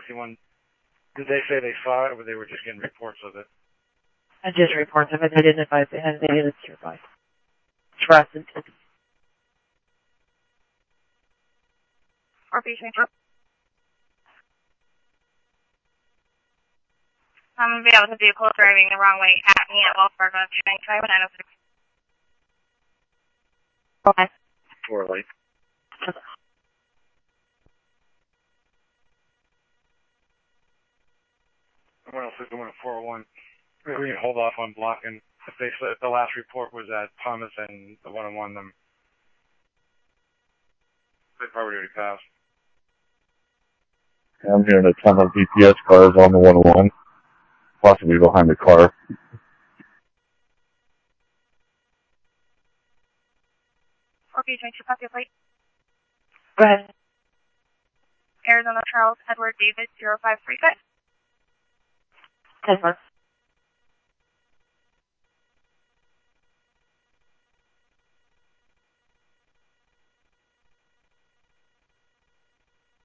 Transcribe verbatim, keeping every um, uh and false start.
fifty-one. Did they say they saw it, or they were just getting reports of it? I just reports of it. They didn't advise they had anything to advise. Trust and Or be changed. I'm going to be able to vehicle driving the wrong way at me at Wells Fargo. Try with nine oh six. Okay. Four light. one oh six, one oh four oh one. We can hold off on blocking. If they if the last report was at Thomas and the one oh one, them they probably already passed. I'm hearing a ton of D P S cars on the one oh one, possibly behind the car. Or be changed to copy plate. Go ahead. Arizona Charles Edward David zero five three five. ten four.